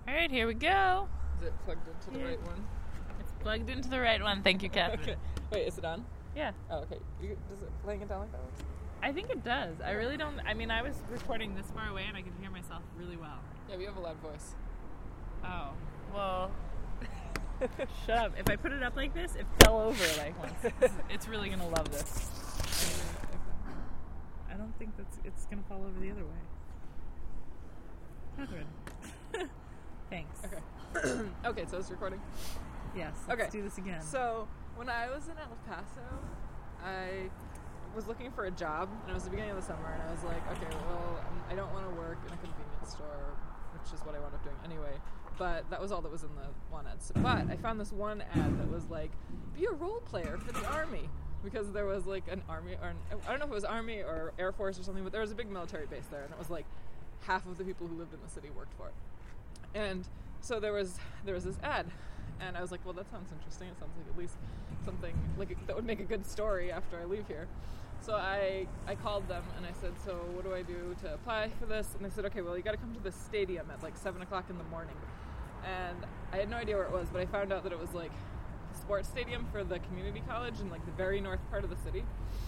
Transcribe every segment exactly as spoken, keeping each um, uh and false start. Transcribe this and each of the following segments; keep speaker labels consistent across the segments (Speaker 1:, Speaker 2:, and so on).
Speaker 1: Alright, here we go.
Speaker 2: Is it plugged into the
Speaker 1: Yeah.
Speaker 2: right one?
Speaker 1: It's plugged into the right one. Thank you, Catherine.
Speaker 2: Okay. Wait, is it on?
Speaker 1: Yeah.
Speaker 2: Oh, okay. You, does it laying it down like that?
Speaker 1: I think it does. I really don't. I mean, I was recording this far away and I could hear myself really well.
Speaker 2: Yeah, we have a loud voice.
Speaker 1: Oh. Well. Shut up. If I put it up like this, it fell over like once. It's, it's really going to love this. I don't think that's it's going to fall over the other way. Catherine. Thanks.
Speaker 2: Okay. Okay, so it's recording.
Speaker 1: Yes. Let's
Speaker 2: Okay.
Speaker 1: do this again.
Speaker 2: So, when I was in El Paso, I was looking for a job, and it was the beginning of the summer, and I was like, okay, well, um, I don't want to work in a convenience store, which is what I wound up doing anyway. But that was all that was in the one ad. So, but I found this one ad that was like, be a role player for the Army. Because there was like an Army, or an, I don't know if it was Army or Air Force or something, but there was a big military base there, and it was like half of the people who lived in the city worked for it. And so there was there was this ad, and I was like, well, that sounds interesting. It sounds like at least something like that would make a good story after I leave here. So I I called them and I said, so what do I do to apply for this? And they said, okay, well, you got to come to the stadium at like seven o'clock in the morning. And I had no idea where it was, but I found out that it was like a sports stadium for the community college in like the very north part of the city.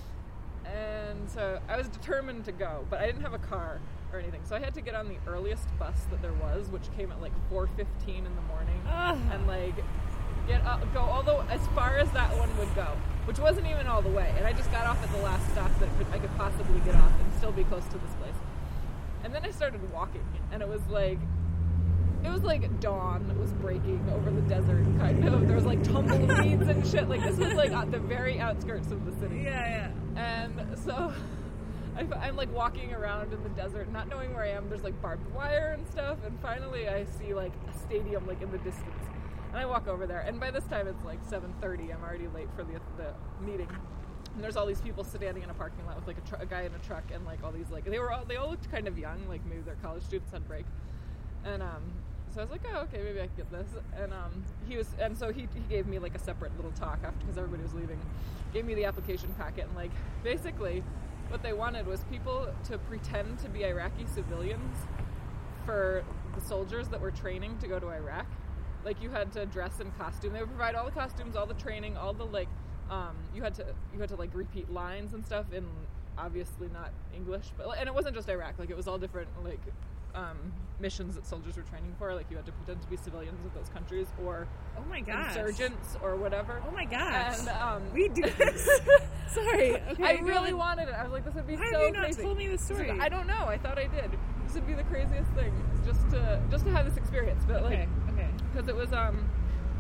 Speaker 2: And so I was determined to go, but I didn't have a car or anything. So I had to get on the earliest bus that there was, which came at like four fifteen in the morning.
Speaker 1: Ugh.
Speaker 2: And like get up, go all the as far as that one would go, which wasn't even all the way. And I just got off at the last stop that could, I could possibly get off and still be close to this place. And then I started walking, and it was like it was like dawn was breaking over the desert, kind of. There was like tumbleweeds and shit. Like this was like at the very outskirts of the city.
Speaker 1: Yeah, yeah.
Speaker 2: And so I, I'm like walking around in the desert, not knowing where I am. There's like barbed wire and stuff. And finally I see like a stadium like in the distance. And I walk over there. And by this time it's like seven thirty. I'm already late for the, the meeting. And there's all these people standing in a parking lot with like a, tr- a guy in a truck and like all these like, they were all, they all looked kind of young. Like maybe they're college students on break. And um, so I was like, oh, okay, maybe I can get this. And um, he was, and so he, he gave me like a separate little talk after, because everybody was leaving. Gave me the application packet, and like basically, what they wanted was people to pretend to be Iraqi civilians for the soldiers that were training to go to Iraq. Like you had to dress in costume. They would provide all the costumes, all the training, all the like. Um, you had to you had to like repeat lines and stuff in obviously not English, but and it wasn't just Iraq. Like it was all different like. Um, missions that soldiers were training for, like you had to pretend to be civilians of those countries, or
Speaker 1: Oh my gosh.
Speaker 2: insurgents, or whatever.
Speaker 1: Oh my gosh.
Speaker 2: And um,
Speaker 1: we do this. Sorry. Okay.
Speaker 2: I really
Speaker 1: on.
Speaker 2: wanted it. I was like, this would be
Speaker 1: Why
Speaker 2: so
Speaker 1: have you not
Speaker 2: crazy.
Speaker 1: told me this story?
Speaker 2: Is, I don't know. I thought I did. This would be the craziest thing, just to just to have this experience. But
Speaker 1: Okay.
Speaker 2: like,
Speaker 1: Okay.
Speaker 2: because it was um,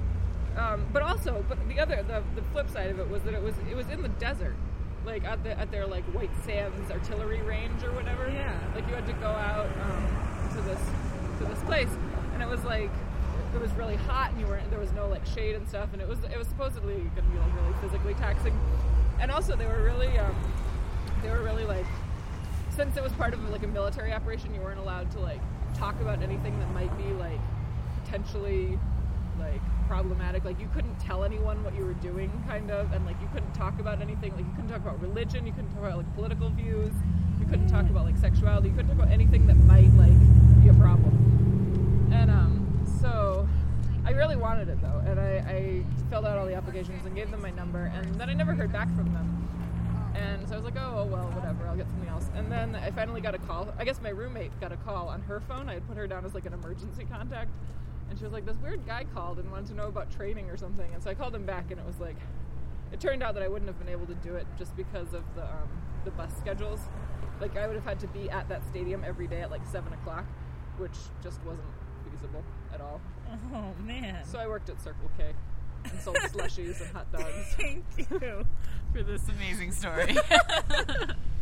Speaker 2: um, but also, but the other, the the flip side of it was that it was it was in the desert. Like at the at their like White Sands artillery range or whatever.
Speaker 1: Yeah.
Speaker 2: Like you had to go out um, to this to this place, and it was like it was really hot, and you were there was no like shade and stuff, and it was it was supposedly going to be like really physically taxing, and also they were really um, they were really like, since it was part of like a military operation, you weren't allowed to like talk about anything that might be like potentially like problematic. Like you couldn't tell anyone what you were doing, kind of, and like you couldn't talk about anything. Like you couldn't talk about religion, you couldn't talk about like political views, you couldn't talk about like sexuality, you couldn't talk about anything that might like be a problem. And um so I really wanted it though, and I, I filled out all the applications and gave them my number, and then I never heard back from them. And so I was like, oh, well, whatever, I'll get something else. And then I finally got a call. I guess my roommate got a call on her phone. I had put her down as like an emergency contact. And she was like, this weird guy called and wanted to know about training or something. And so I called him back, and it was like, it turned out that I wouldn't have been able to do it just because of the um, the bus schedules. Like I would have had to be at that stadium every day at like seven o'clock, which just wasn't feasible at all.
Speaker 1: Oh man.
Speaker 2: So I worked at Circle K and sold slushies and hot dogs.
Speaker 1: Thank you for this amazing story.